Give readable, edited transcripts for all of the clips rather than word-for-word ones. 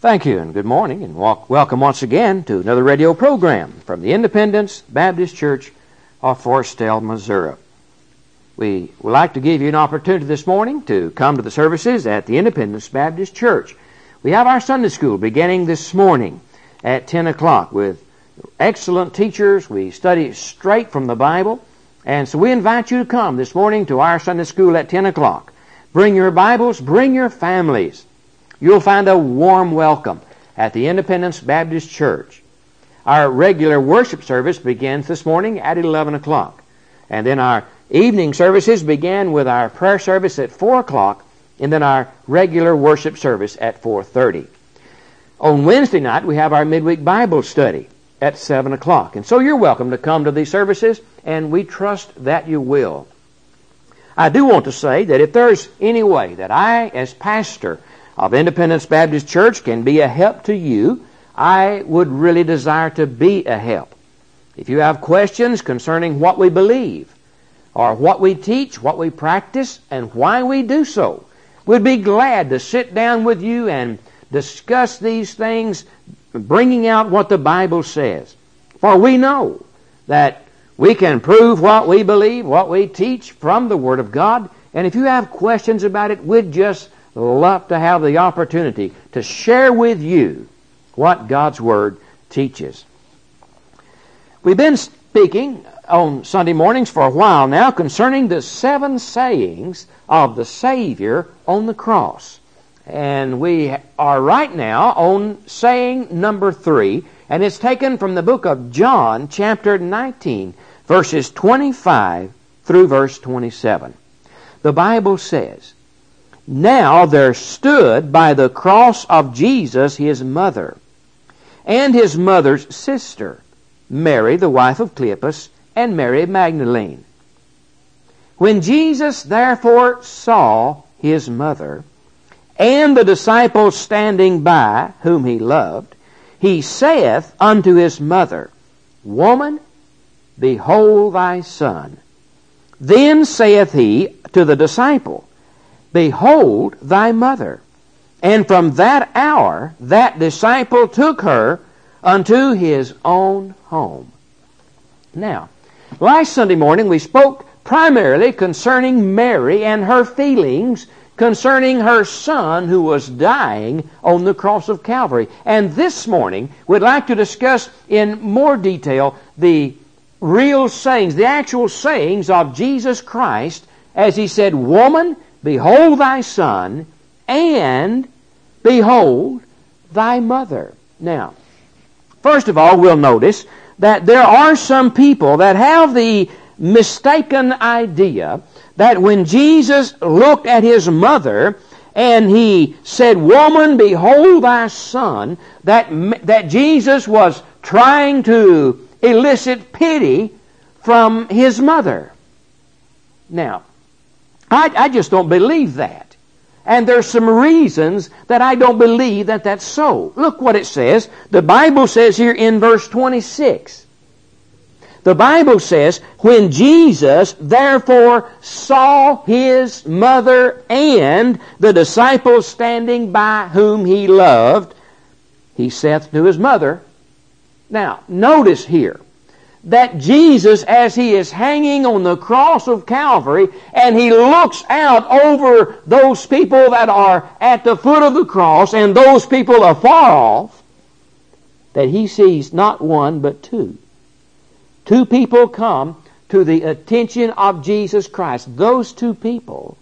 Thank you, and good morning, and welcome once again to another radio program from the Independence Baptist Church of Forestdale, Missouri. We would like to give you an opportunity this morning to come to the services at the Independence Baptist Church. We have our Sunday school beginning this morning at 10 o'clock with excellent teachers. We study straight from the Bible, and so we invite you to come this morning to our Sunday school at 10 o'clock. Bring your Bibles, bring your families. You'll find a warm welcome at the Independence Baptist Church. Our regular worship service begins this morning at 11 o'clock. And then our evening services begin with our prayer service at 4 o'clock, and then our regular worship service at 4:30. On Wednesday night, we have our midweek Bible study at 7 o'clock. And so you're welcome to come to these services, and we trust that you will. I do want to say that if there's any way that I, as pastor of Independence Baptist Church, can be a help to you, I would really desire to be a help. If you have questions concerning what we believe, or what we teach, what we practice, and why we do so, we'd be glad to sit down with you and discuss these things, bringing out what the Bible says. For we know that we can prove what we believe, what we teach from the Word of God, and if you have questions about it, we'd just love to have the opportunity to share with you what God's Word teaches. We've been speaking on Sunday mornings for a while now concerning the 7 sayings of the Savior on the cross. And we are right now on saying number 3, and it's taken from the book of John, chapter 19, verses 25 through verse 27. The Bible says, "Now there stood by the cross of Jesus his mother, and his mother's sister, Mary, the wife of Cleopas, and Mary Magdalene. When Jesus therefore saw his mother, and the disciples standing by, whom he loved, he saith unto his mother, Woman, behold thy son. Then saith he to the disciple, Behold thy mother. And from that hour that disciple took her unto his own home." Now, last Sunday morning we spoke primarily concerning Mary and her feelings concerning her son who was dying on the cross of Calvary. And this morning we'd like to discuss in more detail the real sayings, the actual sayings of Jesus Christ as he said, Woman, behold thy son, and behold thy mother. Now, first of all, we'll notice that there are some people that have the mistaken idea that when Jesus looked at his mother and he said, Woman, behold thy son, that Jesus was trying to elicit pity from his mother. Now, I just don't believe that. And there's some reasons that I don't believe that that's so. Look what it says. The Bible says here in verse 26. The Bible says, When Jesus therefore saw his mother and the disciples standing by whom he loved, he saith to his mother. Now, notice here that Jesus, as he is hanging on the cross of Calvary, and he looks out over those people that are at the foot of the cross and those people afar off, that he sees not one but two. 2 people come to the attention of Jesus Christ. Those 2 people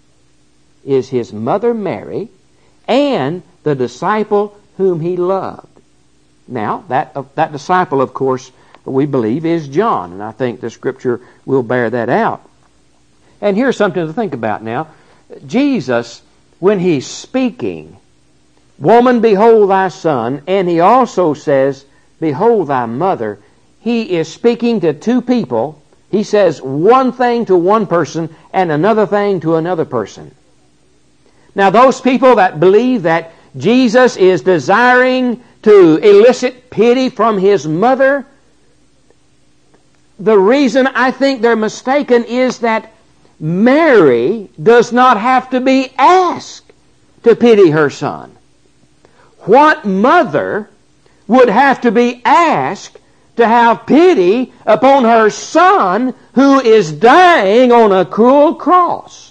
is his mother Mary and the disciple whom he loved. Now, that disciple, of course, we believe is John, and I think the Scripture will bear that out. And here's something to think about now. Jesus, when he's speaking, Woman, behold thy son, and he also says, Behold thy mother, he is speaking to 2 people. He says one thing to one person and another thing to another person. Now, those people that believe that Jesus is desiring to elicit pity from his mother, the reason I think they're mistaken is that Mary does not have to be asked to pity her son. what mother would have to be asked to have pity upon her son who is dying on a cruel cross?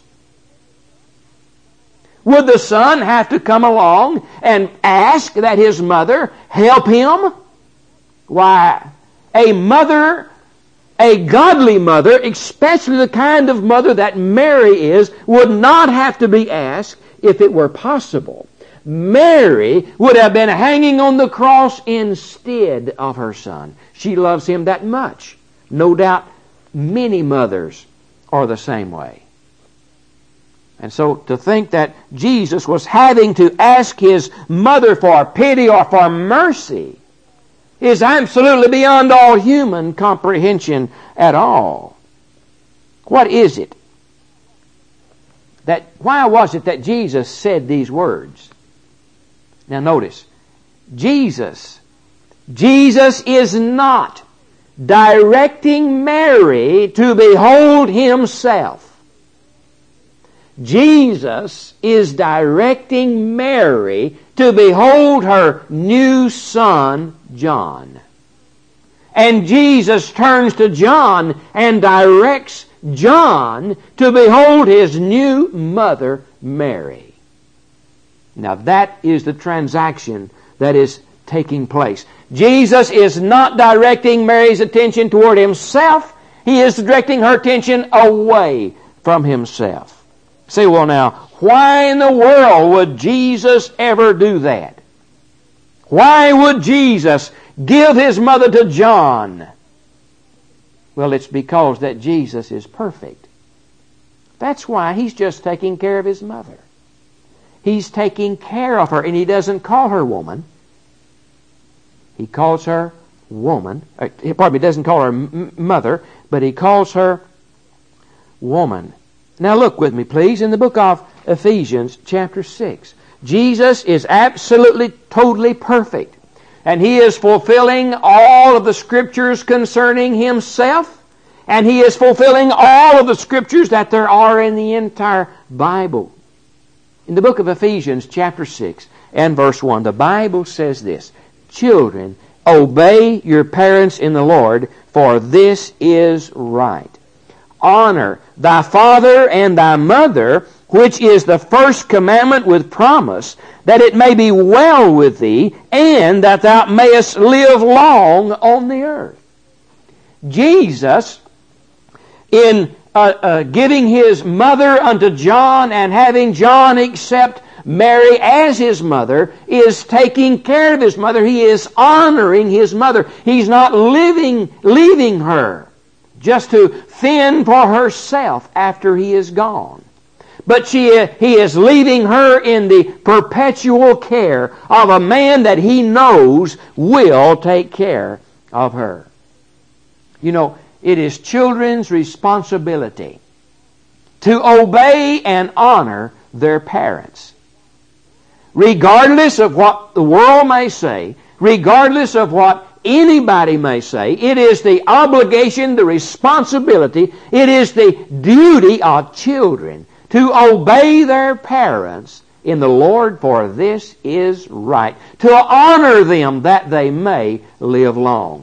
Would the son have to come along and ask that his mother help him? Why, a mother, a godly mother, especially the kind of mother that Mary is, would not have to be asked if it were possible. Mary would have been hanging on the cross instead of her son. She loves him that much. No doubt many mothers are the same way. And so to think that Jesus was having to ask his mother for pity or for mercy is absolutely beyond all human comprehension at all. What is it? Why was it that Jesus said these words? Now notice, Jesus is not directing Mary to behold himself. Jesus is directing Mary to behold her new son, John. And Jesus turns to John and directs John to behold his new mother, Mary. Now that is the transaction that is taking place. Jesus is not directing Mary's attention toward himself. He is directing her attention away from himself. Say, well now, why in the world would Jesus ever do that? Why would Jesus give his mother to John? Well, it's because that Jesus is perfect. That's why he's just taking care of his mother. He's taking care of her, and he doesn't call her woman. He calls her woman. He doesn't call her mother, but he calls her woman. Now look with me, please, in the book of Ephesians chapter 6. Jesus is absolutely, totally perfect. And he is fulfilling all of the Scriptures concerning himself. And he is fulfilling all of the Scriptures that there are in the entire Bible. In the book of Ephesians chapter 6 and verse 1, the Bible says this, "Children, obey your parents in the Lord, for this is right. Honor thy father and thy mother, which is the first commandment with promise, that it may be well with thee, and that thou mayest live long on the earth." Jesus, in giving his mother unto John and having John accept Mary as his mother, is taking care of his mother. He is honoring his mother. He's not leaving her just to fend for herself after he is gone. But he is leaving her in the perpetual care of a man that he knows will take care of her. You know, it is children's responsibility to obey and honor their parents. Regardless of what the world may say, regardless of what anybody may say, it is the obligation, the responsibility, it is the duty of children to obey their parents in the Lord, for this is right. To honor them that they may live long.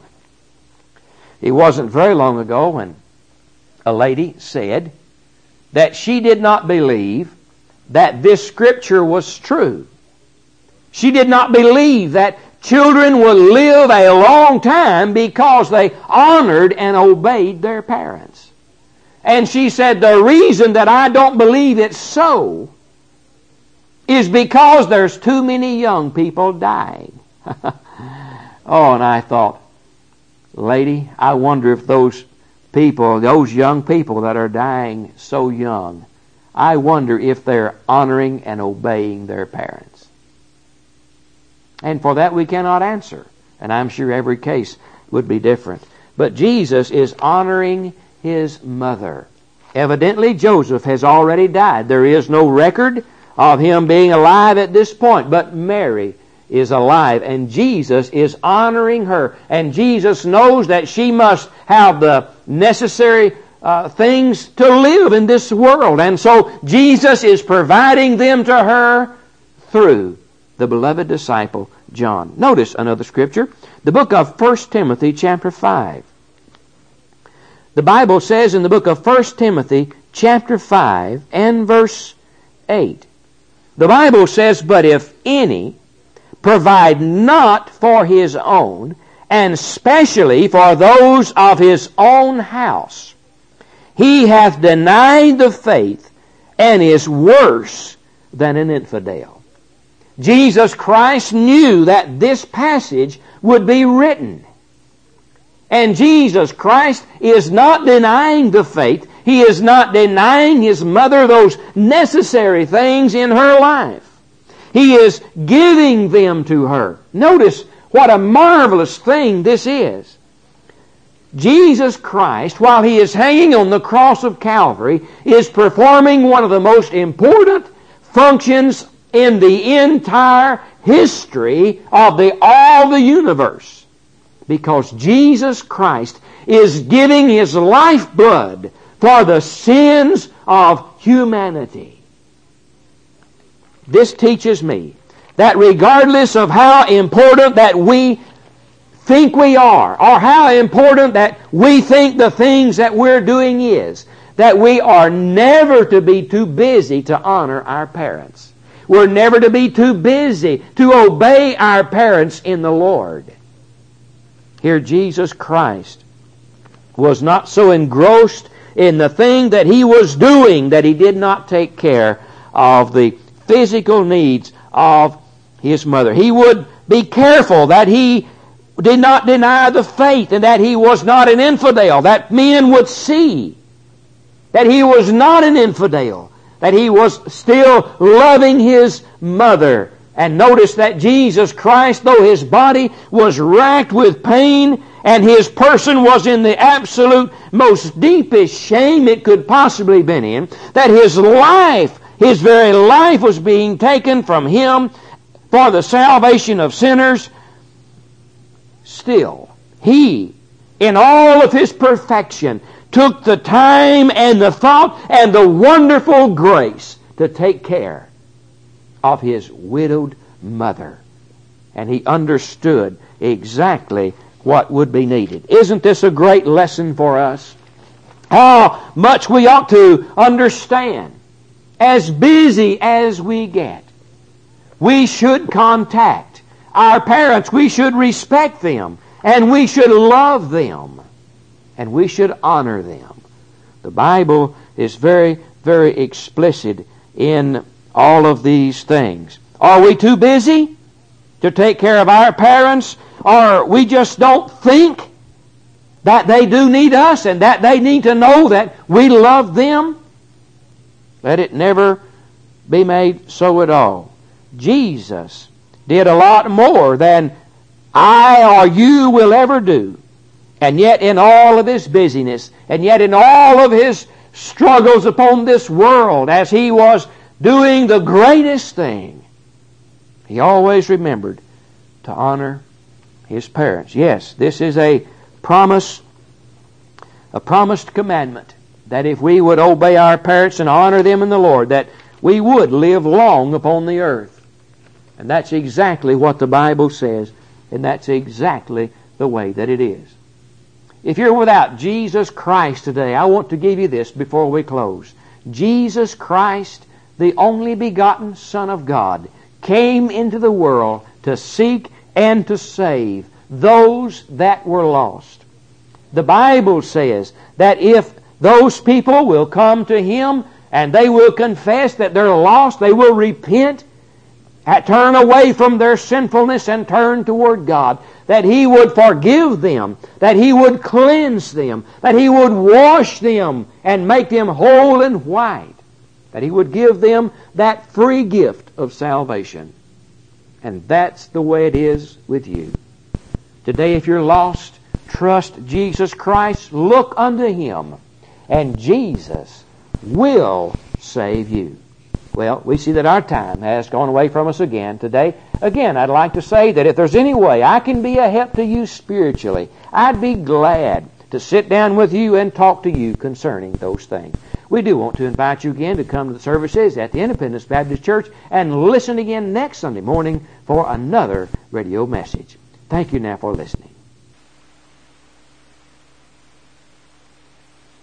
It wasn't very long ago when a lady said that she did not believe that this Scripture was true. She did not believe that children would live a long time because they honored and obeyed their parents. And she said, the reason that I don't believe it's so is because there's too many young people dying. Oh, and I thought, lady, I wonder if those people, those young people that are dying so young, I wonder if they're honoring and obeying their parents. And for that we cannot answer. And I'm sure every case would be different. But Jesus is honoring his mother. Evidently, Joseph has already died. There is no record of him being alive at this point. But Mary is alive, and Jesus is honoring her. And Jesus knows that she must have the necessary things to live in this world. And so Jesus is providing them to her through the beloved disciple John. Notice another scripture, the book of 1 Timothy chapter 5. The Bible says in the book of 1 Timothy chapter 5 and verse 8, the Bible says, "But if any provide not for his own, and specially for those of his own house, he hath denied the faith and is worse than an infidel." Jesus Christ knew that this passage would be written. And Jesus Christ is not denying the faith. He is not denying His mother those necessary things in her life. He is giving them to her. Notice what a marvelous thing this is. Jesus Christ, while He is hanging on the cross of Calvary, is performing one of the most important functions in the entire history of all the universe. Because Jesus Christ is giving His lifeblood for the sins of humanity. This teaches me that regardless of how important that we think we are, or how important that we think the things that we're doing is, that we are never to be too busy to honor our parents. We're never to be too busy to obey our parents in the Lord. Here Jesus Christ was not so engrossed in the thing that He was doing that He did not take care of the physical needs of His mother. He would be careful that He did not deny the faith and that He was not an infidel, that men would see that He was not an infidel, that He was still loving His mother. And notice that Jesus Christ, though His body was racked with pain and His person was in the absolute most deepest shame it could possibly have been in, that His life, His very life was being taken from Him for the salvation of sinners, still, He, in all of His perfection, took the time and the thought and the wonderful grace to take care of His widowed mother. And He understood exactly what would be needed. Isn't this a great lesson for us? How much we ought to understand. As busy as we get, we should contact our parents. We should respect them. And we should love them. And we should honor them. The Bible is very, very explicit in all of these things. Are we too busy to take care of our parents? Or we just don't think that they do need us and that they need to know that we love them? Let it never be made so at all. Jesus did a lot more than I or you will ever do. And yet in all of His busyness, and yet in all of His struggles upon this world, as He was doing the greatest thing, He always remembered to honor His parents. Yes, this is a promised commandment, that if we would obey our parents and honor them in the Lord, that we would live long upon the earth. And that's exactly what the Bible says, and that's exactly the way that it is. If you're without Jesus Christ today, I want to give you this before we close. Jesus Christ, the only begotten Son of God, came into the world to seek and to save those that were lost. The Bible says that if those people will come to Him and they will confess that they're lost, they will repent, turn away from their sinfulness and turn toward God, that He would forgive them, that He would cleanse them, that He would wash them and make them whole and white, that He would give them that free gift of salvation. And that's the way it is with you. Today, if you're lost, trust Jesus Christ, look unto Him, and Jesus will save you. Well, we see that our time has gone away from us again today. Again, I'd like to say that if there's any way I can be a help to you spiritually, I'd be glad to sit down with you and talk to you concerning those things. we do want to invite you again to come to the services at the Independence Baptist Church and listen again next Sunday morning for another radio message. Thank you now for listening.